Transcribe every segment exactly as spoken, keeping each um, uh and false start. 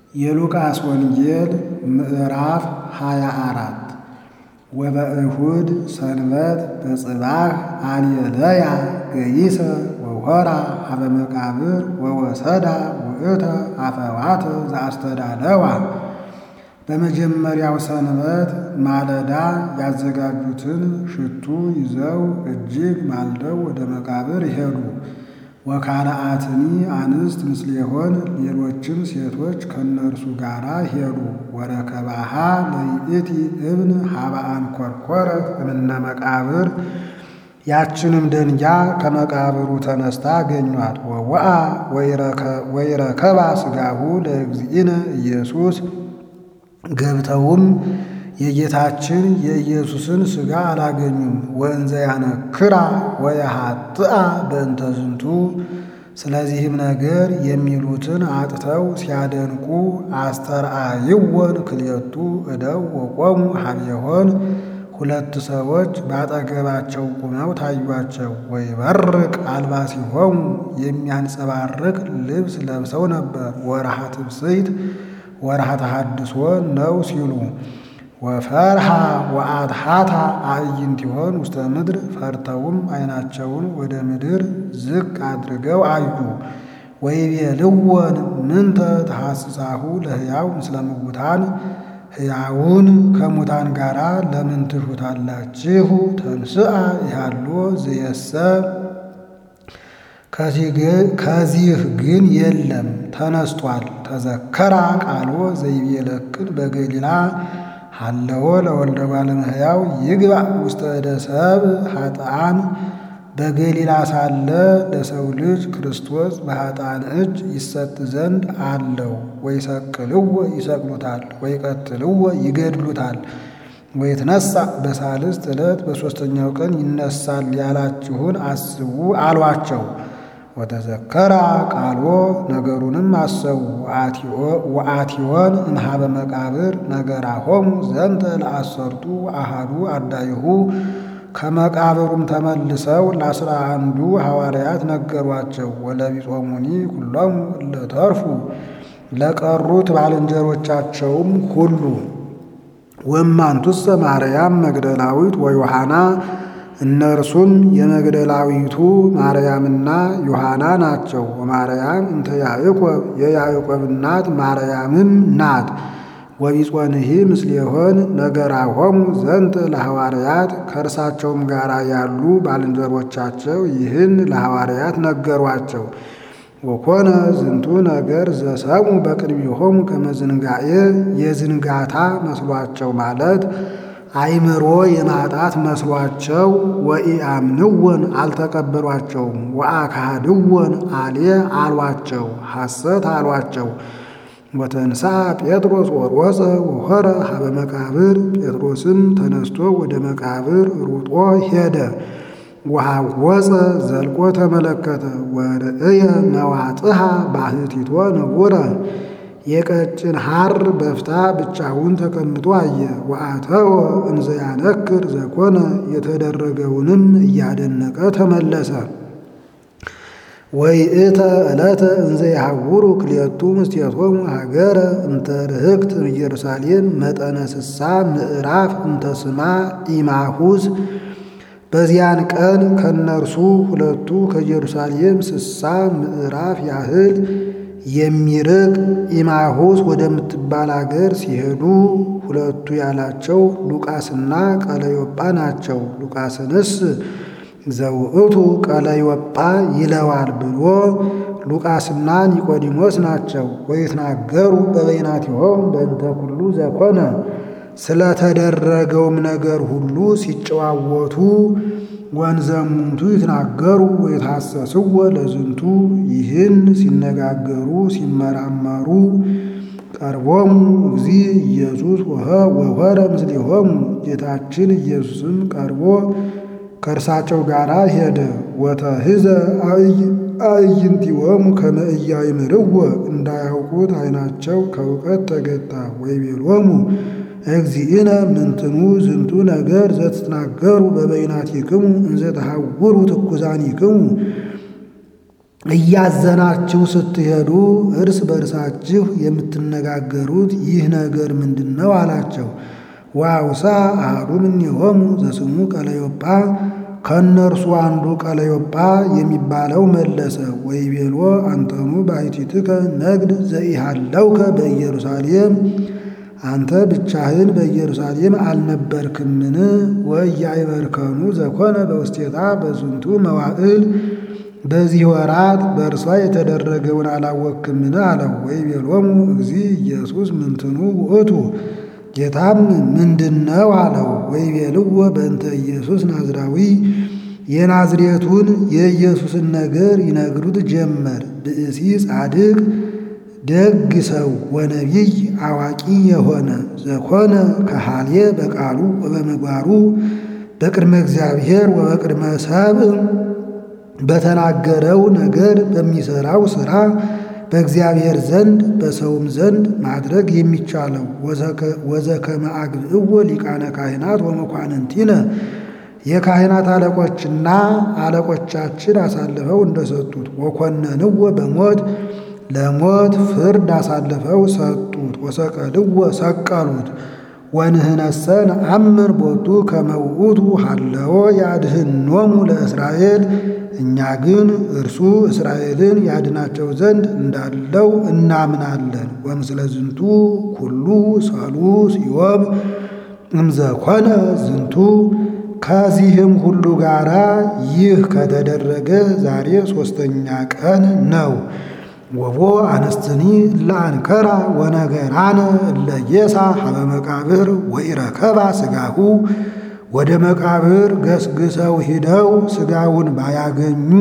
የሉቃስ ወንጌል ምዕራፍ ሃያ አራት ወበእሁድ ሰንበት በጽባሕ አልየለያ ገይሰ ወሆራ ሀበ መቃብር ወወሰዳ ውእተ አፈዋተ ዘአስተዳለዋ። በመጀመሪያው ሰንበት ማለዳ ያዘጋጁትን ሽቱ ይዘው እጅግ ማልደው ወደ መቃብር ይሄዱ። ወካልአትኒ አንስት ምስሌሆን ሌሎችም ሴቶች ከነርሱ ጋር ሄዱ። ወረከባሃ ለይእቲ እብን ሀበ አንኰርኰረት እምነ መቃብር ያችንም ደንጊያ ከመቃብሩ ተነስታ አገኟት። ወወአ ወይረከባ ሥጋሁ ለእግዚእነ ኢየሱስ ገብተውም የጌታችን የኢየሱስን ሥጋ አላገኙም። ወእንዘ ያነክራ ወየሃጥአ በእንተ ዝንቱ ስለዚህም ነገር የሚሉትን አጥተው ሲያደንቁ አስተርአይወን ክልኤቱ እደው ወቆሙ ሀቤሆን ሁለት ሰዎች ባጠገባቸው ቁመው ታዩአቸው። ወይበርቅ አልባሲሆሙ የሚያንጸባርቅ ልብስ ለብሰው ነበር። ወርሃ ትብስይት ወርሃ ተሐድሶ ነው ሲሉ ወፈርሃ ወአድኃታ አዕይንቲሆን ውስተ ምድር ፈርተውም ዓይናቸውን ወደ ምድር ዝቅ አድርገው አዩ። ወይቤልወን ምንተ ተሐስሳሁ ለሕያው ምስለ ምውታን ሕያውን ከሙታን ጋራ ለምን ትሹታላችሁ? ተንሥአ ይሃሎ ዘየሰ ከዚህ ግን የለም ተነስቷል። ተዘከራ ቃሎ ዘይቤለክን በገሊላ ሀለወ ለወልደ እጓለ እመሕያው ይግባእ ውስተ እደ ሰብእ ኃጥአን በገሊላ ሳለ ለሰው ልጅ ክርስቶስ በኃጥአን እጅ ይሰጥ ዘንድ አለው። ወይሰቅልዎ ይሰቅሉታል፣ ወይቀትልዎ ይገድሉታል። ወይትነሣእ በሳልስት ዕለት በሦስተኛው ቀን ይነሳል ያላችሁን አስቡ አሏቸው። ወተዘከራ ቃሎ ነገሩንም አሰቡ። ወአቲዮን እምኀበ መቃብር ነገራሆሙ ዘንተ ለአሰርቱ አሐዱ አርዳኢሁ ከመቃብሩም ተመልሰው ለአስራ አንዱ ሐዋርያት ነገሯቸው። ወለቢጾሙኒ ኩሎሙ እለ ተርፉ ለቀሩት ባልንጀሮቻቸውም ሁሉ። ወእማንቱሰ ማርያም መግደላዊት ወዮሐና እነርሱም የመግደላዊቱ ማርያምና ዮሐና ናቸው። ወማርያም እንተ ያዕቆብ የያዕቆብ እናት ማርያምም ናት። ወቢጾንሂ ምስሌሆን ነገራሆሙ ዘንተ ለሐዋርያት ከእርሳቸውም ጋር ያሉ ባልንጀሮቻቸው ይህን ለሐዋርያት ነገሯቸው። ወኮነ ዝንቱ ነገር ዘሰምዑ በቅድሚሆሙ ከመ ዝንጋኤ የዝንጋታ መስሏቸው ማለት አይምሮ የማጣት መስሏቸው ወኢአምንወን አልተቀበሏቸውም። ወአካድወን አሌ አሏቸው ሐሰት አሏቸው። ወተንሥአ ጴጥሮስ ወሮፀ ወሖረ ሀበ መቃብር ጴጥሮስም ተነስቶ ወደ መቃብር ሩጦ ሄደ። ወሐወፀ ዘልቆ ተመለከተ። ወርእየ መዋጥሃ ባሕቲቶ ንቡረ የቀጭን ሐር በፍታ ብቻውን ተቀምጦ አየ። ወአተወ እንዘ ያነክር ዘኮነ የተደረገውንም እያደነቀ ተመለሰ። ወይእተ ዕለተ እንዘ ይሐውሩ ክልኤቱ ምስቴቶሙ ሀገረ እንተ ርህቅት ኢየሩሳሌም መጠነ ስሳ ምዕራፍ እንተ ስማ ኢማሁስ በዚያን ቀን ከነርሱ ሁለቱ ከኢየሩሳሌም ስሳ ምዕራፍ ያህል የሚርቅ ኢማሁስ ወደምትባል አገር ሲሄዱ ሁለቱ ያላቸው ሉቃስና ቀለዮጳ ናቸው። ሉቃስንስ ዘውእቱ ቀለዮጳ ይለዋል ብሎ ሉቃስና ኒቆዲሞስ ናቸው። ወይትናገሩ በበይናቲሆሙ በእንተ ኩሉ ዘኮነ ስለተደረገውም ነገር ሁሉ ሲጨዋወቱ ወንዘሙንቱ ይትናገሩ ወይትሐሰስዎ ለዝንቱ ይህን ሲነጋገሩ ሲመራመሩ ቀርቦሙ እግዚእ ኢየሱስ ወሖረ ምስሌሆሙ ጌታችን ኢየሱስም ቀርቦ ከእርሳቸው ጋር ሄደ። ወተሕዘ አዕይንቲሆሙ ከመ ኢያእምርዎ እንዳያውቁት ዓይናቸው ከእውቀት ተገታ። ወይቤሎሙ እግዚእነ ምንትኑ ዝንቱ ነገር ዘትትናገሩ በበይናቲክሙ እንዘ ተሐውሩ ትኩሳኒክሙ እያዘናችሁ ስትሄዱ እርስ በርሳችሁ የምትነጋገሩት ይህ ነገር ምንድን ነው አላቸው። ወአውሳ አሐዱ እምኔሆሙ ዘስሙ ቀለዮጳ ከእነርሱ አንዱ ቀለዮጳ የሚባለው መለሰ ወይቤሎ አንተኑ ባሕቲትከ ነግድ ዘኢሃለውከ በኢየሩሳሌም አንተ ብቻህን በኢየሩሳሌም አልነበርክምን? ወኢያዕበርከኑ ዘኮነ በውስቴታ በዝንቱ መዋዕል በዚህ ወራት በእርሷ የተደረገውን አላወክምን? አለው። ወይቤሎሙ እግዚእ ኢየሱስ ምንትኑ ውእቱ ጌታም ምንድነው አለው። ወይቤልዎ በእንተ ኢየሱስ ናዝራዊ የናዝሬቱን የኢየሱስን ነገር ይነግሩት ጀመር። ብእሲ ጻድቅ ደግ ሰው ወነቢይ አዋቂ የሆነ ዘኮነ ከሃልየ በቃሉ ወበምግባሩ በቅድመ እግዚአብሔር ወበቅድመ ሰብእ በተናገረው ነገር በሚሰራው ሥራ በእግዚአብሔር ዘንድ በሰውም ዘንድ ማድረግ የሚቻለው ወዘከመ አግብእዎ ሊቃነ ካህናት ወመኳንንቲነ የካህናት አለቆችና አለቆቻችን አሳልፈው እንደሰጡት ወኮነንዎ በሞት ለሞት ፍርድ አሳልፈው ሰጡት። ወሰቀልዎ ሰቀሉት። ወንህነሰ ነአምን ቦቱ ከመ ውእቱ ሀለወ ያድኅኖሙ ለእስራኤል እኛ ግን እርሱ እስራኤልን ያድናቸው ዘንድ እንዳለው እናምናለን። ወምስለ ዝንቱ ኩሉ ሰሉስ ዮም እምዘኮነ ዝንቱ ከዚህም ሁሉ ጋራ ይህ ከተደረገ ዛሬ ሦስተኛ ቀን ነው። ወቦ አነስትኒ ለአንከራ ወነገራነ እለጌሳ ሀበ መቃብር ወኢረከባ ሥጋሁ ወደ መቃብር ገስግሰው ሂደው ሥጋውን ባያገኙ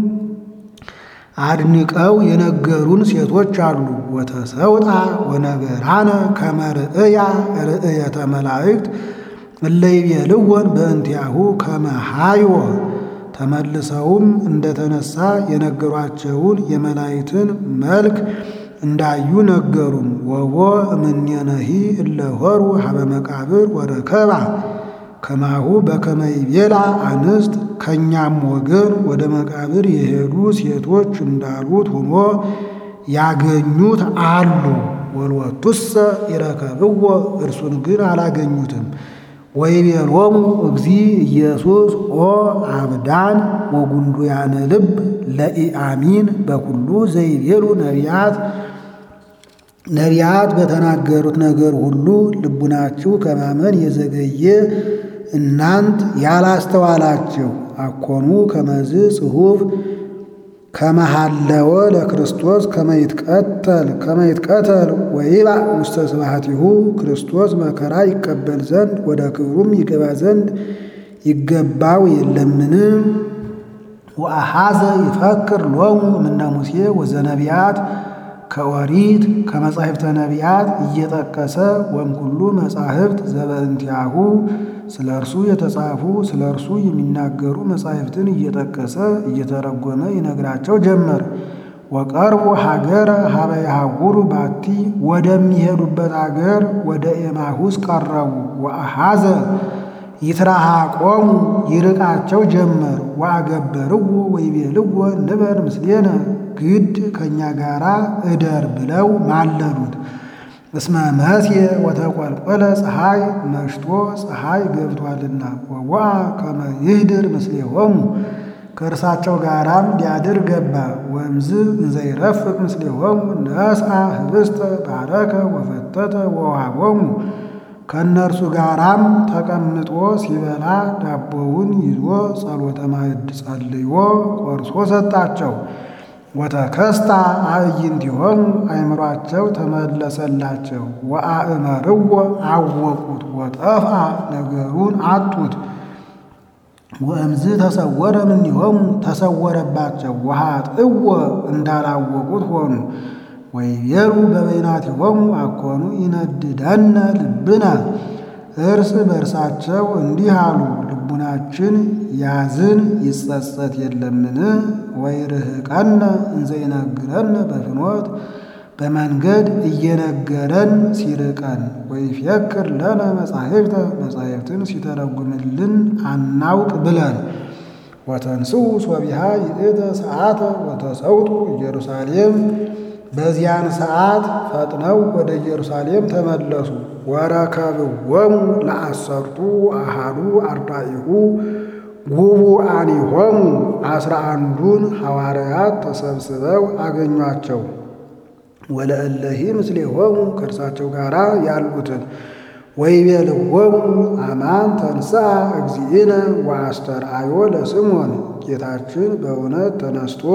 አድንቀው የነገሩን ሴቶች አሉ። ወተሰውጣ ወነገራነ ከመ ርእያ ርእየተ መላእክት እለ ይቤልዎን በእንቲአሁ ከመ ኀዮ ተመልሰውም እንደተነሳ የነገሯቸውን የመላእክትን መልክ እንዳዩ ነገሩን። ወቦ እምኔነሂ እለ ሆሩ ሀበ መቃብር ወረከባ ከማሁ በከመ ይቤላ አንስት ከእኛም ወገን ወደ መቃብር የሄዱ ሴቶች እንዳሉት ሆኖ ያገኙት አሉ። ወልወቱሰ ይረከብዎ እርሱን ግን አላገኙትም። ወይቤሎሙ እግዚእ ኢየሱስ ኦ አብዳን ወጉንዱያነ ልብ ለኢአሚን በኩሉ ዘይቤሉ ነቢያት ነቢያት በተናገሩት ነገር ሁሉ ልቡናችሁ ከማመን የዘገየ እናንት ያላስተዋላችሁ አኮኑ ከመዝ ጽሑፍ ከመሃለወ ለክርስቶስ ከመይትቀተል ከመይትቀተል ወይባእ ውስተ ስብሐቲሁ ክርስቶስ መከራ ይቀበል ዘንድ ወደ ክብሩም ይገባ ዘንድ ይገባው የለምን? ወአሐዘ ይፈክር ሎሙ እምነ ሙሴ ወዘነቢያት ከኦሪት ከመጻሕፍተ ነቢያት እየጠቀሰ ወእምኩሉ መጻሕፍት ዘበእንቲአሁ ስለ እርሱ የተጻፉ ስለ እርሱ የሚናገሩ መጻሕፍትን እየጠቀሰ እየተረጎመ ይነግራቸው ጀመር። ወቀርቡ ሀገረ ሀበ ይሐውሩ ባቲ ወደሚሄዱበት አገር ወደ ኤማሁስ ቀረቡ። ወአሐዘ ይትረሃቆሙ ይርቃቸው ጀመር። ወአገበርዎ ወይቤልዎ ንበር ምስሌነ ግድ ከእኛ ጋራ እደር ብለው ማለዱት። እስመ መስየ ወተቈልቈለ ፀሐይ መሽቶ ፀሐይ ገብቷልና። ወወአ ከመ ይህድር ምስሌሆሙ ከእርሳቸው ጋራም ሊያድር ገባ። ወእምዝ እንዘ ይረፍቅ ምስሌሆሙ ነስአ ኅብስተ ባረከ ወፈተተ ወወሀቦሙ ከእነርሱ ጋራም ተቀምጦ ሲበላ ዳቦውን ይዞ ጸሎተ ማዕድ ጸልዮ ቆርሶ ሰጣቸው። ወተከስታ አዕይንቲሆሙ አእምሯቸው ተመለሰላቸው። ወአእመርዎ አወቁት ወጠፍአ ነገሩን አጡት። ወእምዝ ተሰወረ እምኔሆሙ ተሰወረባቸው። ወኃጥእዎ እንዳላወቁት ሆኑ። ወይቤሉ በበይናቲሆሙ አኮኑ ይነድደነ ልብነ እርስ በእርሳቸው እንዲህ አሉ፣ ልቡናችን ያዝን ይጸጸት የለምን? ወይርህቀነ እንዘ ይነግረነ በፍኖት በመንገድ እየነገረን ሲርቀን። ወይፍየክር ለነ መጻሕፍተ መጻሕፍትን ሲተረጉምልን አናውቅ ብለን። ወተንሥኡ ሶቢሃ ይእተ ሰዓተ ወተሰውጡ ኢየሩሳሌም። በዚያን ሰዓት ፈጥነው ወደ ኢየሩሳሌም ተመለሱ። ወረከብዎሙ ለአሰርቱ አሃዱ አርዳኢሁ ጉቡአኒሆሙ አስራ አንዱን ሐዋርያት ተሰብስበው አገኟቸው። ወለእለሂ ምስሌሆሙ ከእርሳቸው ጋር ያሉትን ወይቤልዎሙ አማን ተንሥአ እግዚእነ ወአስተርአዮ ለስምዖን። ጌታችን በእውነት ተነስቶ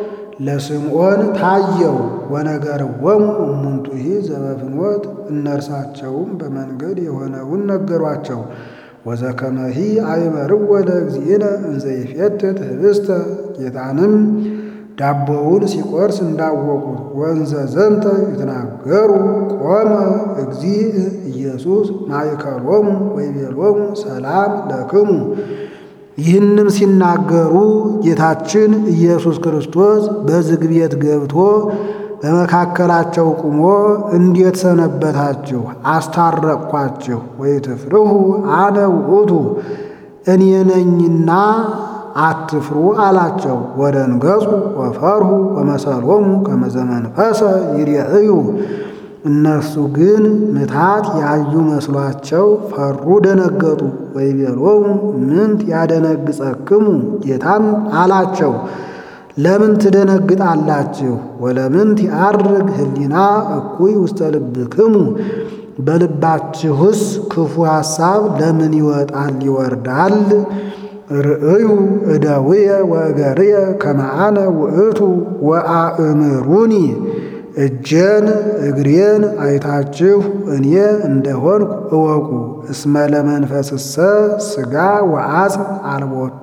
ለስምዖን ታየው። ወነገርዎሙ እሙንቱሂ ዘበፍኖት እነርሳቸውም በመንገድ የሆነውን ነገሯቸው። ወዘከመሂ አእመርዎ ለእግዚእነ እንዘ ይፌትት ኅብስተ ጌታንም ዳቦውን ሲቆርስ እንዳወቁት። ወእንዘ ዘንተ ይትናገሩ ቆመ እግዚእ ኢየሱስ ማእከሎሙ ወይቤሎሙ ሰላም ለክሙ። ይህንም ሲናገሩ ጌታችን ኢየሱስ ክርስቶስ በዝግ ቤት ገብቶ በመካከላቸው ቁሞ እንዴት ሰነበታችሁ? አስታረቅኳችሁ። ወይትፍርሁ አነ ውእቱ እኔ ነኝና አትፍሩ አላቸው። ወደንገጹ ወፈርሁ ወመሰሎሙ ከመ ዘመንፈሰ ይሬእዩ። እነርሱ ግን ምታት ያዩ መስሏቸው ፈሩ፣ ደነገጡ። ወይቤሎሙ ምንት ያደነግጸክሙ? ጌታም አላቸው ለምን ትደነግጣላችሁ? ወለምንት ያርግ ህሊና እኩይ ውስተ ልብክሙ? በልባችሁስ ክፉ ሐሳብ ለምን ይወጣል ይወርዳል? ርእዩ እደውየ ወእገርየ ከመ አነ ውእቱ ወአእምሩኒ። እጄን እግሬን አይታችሁ እኔ እንደሆንኩ እወቁ። እስመ ለመንፈስሰ ሥጋ ወዓጽም አልቦቱ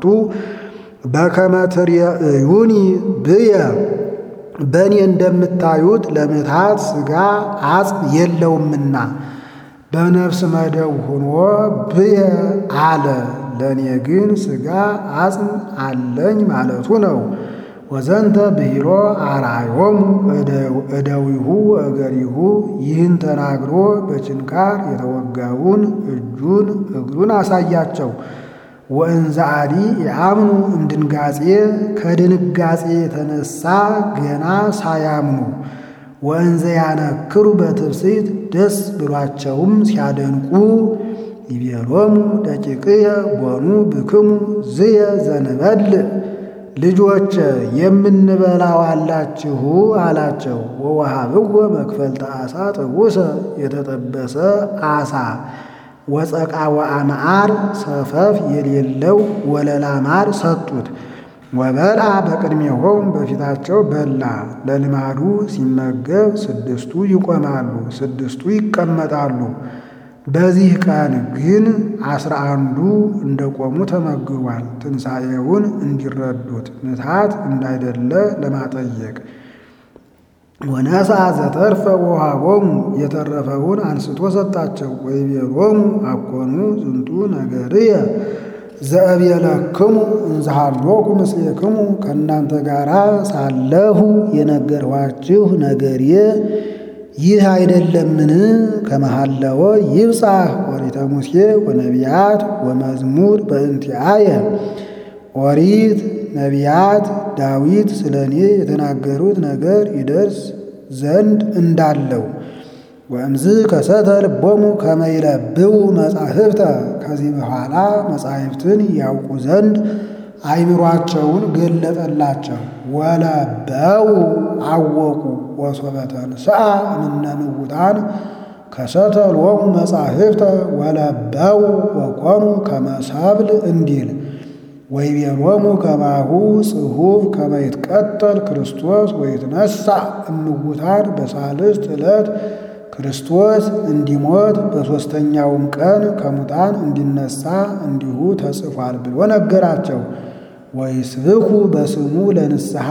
በከመ ትሬእዩኒ ብየ። በእኔ እንደምታዩት ለምታት ሥጋ ዓጽም የለውምና በነፍስ መደው ሆኖ ብየ አለ። ለእኔ ግን ሥጋ ዓጽም አለኝ ማለቱ ነው። ወዘንተ ብሂሎ አርአዮሙ እደዊሁ እገሪሁ። ይህን ተናግሮ በችንካር የተወጋውን እጁን እግሩን አሳያቸው። ወእንዘ አዲ የአምኑ እምድንጋጼ ከድንጋጼ የተነሳ ገና ሳያምኑ ወእንዘ ያነክሩ በትብስት ደስ ብሏቸውም ሲያደንቁ ይቤሎሙ ደቂቅየ ቦኑ ብክሙ ዝየ ዘንበልዕ። ልጆች የምንበላው አላችሁ አላቸው። ወወሃብዎ መክፈልተ ዓሣ ጥቡሰ የተጠበሰ ዓሣ ወፀቃ ወአመዓር ሰፈፍ የሌለው ወለላ ማር ሰጡት። ወበልዓ በቅድሜሆሙ በፊታቸው በላ። ለልማዱ ሲመገብ ስድስቱ ይቆማሉ፣ ስድስቱ ይቀመጣሉ። በዚህ ቀን ግን አስራ አንዱ እንደቆሙ ተመግቧል። ትንሣኤውን እንዲረዱት ምትሃት እንዳይደለ ለማጠየቅ። ወነሥአ ዘተርፈ ወወሃቦሙ የተረፈውን አንስቶ ሰጣቸው። ወይቤሎሙ አኮኑ ዝንቱ ነገርየ ዘእቤለክሙ እንዘ ሀሎኩ ምስሌክሙ። ከእናንተ ጋር ሳለሁ የነገርኋችሁ ነገርየ ይህ አይደለምን? ከመሃለወ ይብጻሕ ኦሪተ ሙሴ ወነቢያት ወመዝሙር በእንቲአየ። ኦሪት ነቢያት ዳዊት ስለ እኔ የተናገሩት ነገር ይደርስ ዘንድ እንዳለው። ወእምዝ ከሰተ ልቦሙ ከመ ይለብቡ መጻሕፍተ። ከዚህ በኋላ መጻሕፍትን ያውቁ ዘንድ አይምሯቸውን ገለጠላቸው። ወለበው አወቁ። ወሶበ ተንሥአ እምነ ምውታን ከሰተ ሎሙ መጻሕፍተ ወለበው ወኮኑ ከመ ሰብል እንዲል። ወይቤሎሙ ከማሁ ጽሑፍ ከመ ይትቀተል ክርስቶስ ወይትነሣእ እምውታን በሳልስት ዕለት። ክርስቶስ እንዲሞት በሦስተኛውም ቀን ከሙታን እንዲነሣ እንዲሁ ተጽፏል ብሎ ነገራቸው። ወይስብኩ በስሙ ለንስሐ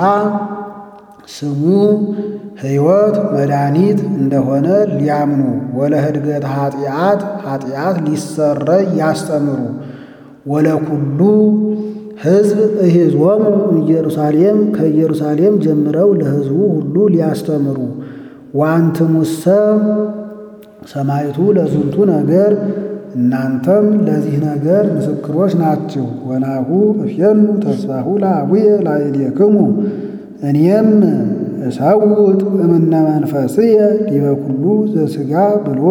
ስሙ ሕይወት መድኃኒት እንደሆነ ሊያምኑ ወለህድገት ኃጢአት ኃጢአት ሊሰረይ ያስተምሩ። ወለኩሉ ሕዝብ እሂዞሙ ኢየሩሳሌም ከኢየሩሳሌም ጀምረው ለሕዝቡ ሁሉ ሊያስተምሩ። ወአንትሙሰ ሰማዕቱ ለዝንቱ ነገር እናንተም ለዚህ ነገር ምስክሮች ናችሁ። ወናሁ እፌኑ ተስፋሁ ለአቡየ ላዕሌክሙ እኔም እሰውጥ እምነ መንፈስየ ዲበ ኩሉ ዘሥጋ ብሎ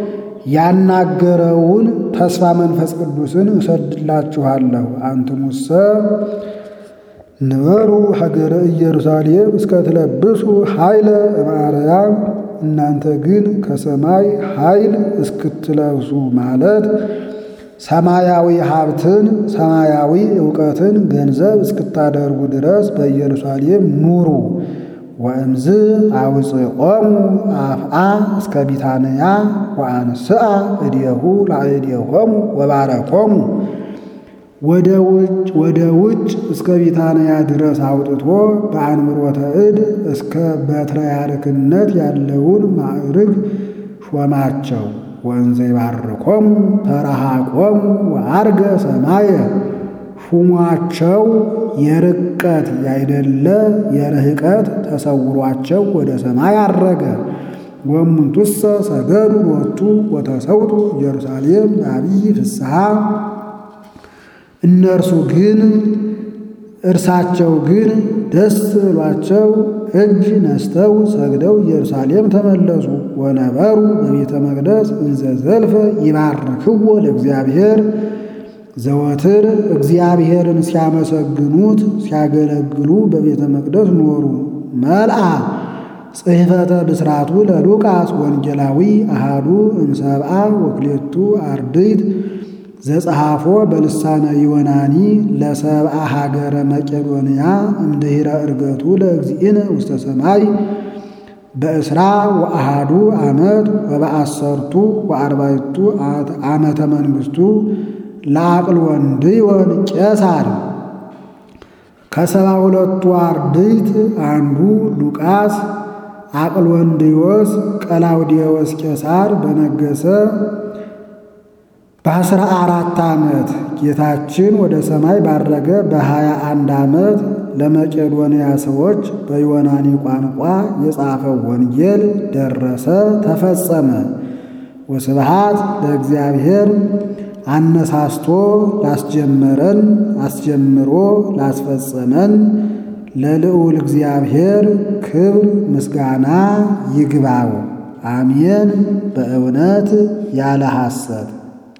ያናገረውን ተስፋ መንፈስ ቅዱስን እሰድላችኋለሁ። አንትሙሰ ንበሩ ሀገረ ኢየሩሳሌም እስከ ትለብሱ ኃይለ እምአርያም እናንተ ግን ከሰማይ ኃይል እስክትለብሱ ማለት ሰማያዊ ሀብትን ሰማያዊ ዕውቀትን ገንዘብ እስክታደርጉ ድረስ በኢየሩሳሌም ኑሩ። ወእምዝ አውፅኦሙ አፍአ እስከ ቢታንያ ወአንስአ እዴሁ ላዕሌሆሙ ወባረኮሙ ወደ ውጭ ወደ ውጭ እስከ ቢታንያ ድረስ አውጥቶ በአንብሮተ እድ እስከ በትርያርክነት ያለውን ማዕርግ ሾማቸው። ወእንዘ ይባርኮሙ ተረሃቆሙ ወዐርገ ሰማየ ሹሟቸው የርቀት ያይደለ የርህቀት ተሰውሯቸው ወደ ሰማይ አረገ። ወእሙንቱሰ ሰገዱ ሎቱ ወተሰውጡ ኢየሩሳሌም በዐቢይ ፍስሐ እነርሱ ግን እርሳቸው ግን ደስ ብሏቸው እጅ ነስተው ሰግደው ኢየሩሳሌም ተመለሱ። ወነበሩ በቤተ መቅደስ እንዘ ዘልፈ ይባርክዎ ለእግዚአብሔር ዘወትር እግዚአብሔርን ሲያመሰግኑት ሲያገለግሉ በቤተ መቅደስ ኖሩ። መልአ ጽሕፈተ ብስራቱ ለሉቃስ ወንጌላዊ አሃዱ እምሰብአ ወክሌቱ አርድእት ዘጸሐፎ በልሳነ ዮናኒ ለሰብአ ሀገረ መቄዶንያ እምድኅረ ዕርገቱ ለእግዚእነ ውስተ ሰማይ በእስራ ወአሃዱ ዓመት ወበአሰርቱ ወአርባዕቱ ዓመተ መንግሥቱ ለአቅልወንድዮን ቄሳር። ከሰባ ሁለቱ አርድእት አንዱ ሉቃስ አቅልወንድዮስ ቀላውዴዎስ ቄሳር በነገሰ በአስራ አራት ዓመት ጌታችን ወደ ሰማይ ባረገ በሀያ አንድ ዓመት ለመቄዶንያ ሰዎች በዮናኒ ቋንቋ የጻፈው ወንጌል ደረሰ፣ ተፈጸመ። ወስብሐት ለእግዚአብሔር አነሳስቶ ላስጀመረን አስጀምሮ ላስፈጸመን ለልዑል እግዚአብሔር ክብር ምስጋና ይግባው። አሜን። በእውነት ያለ ሐሰት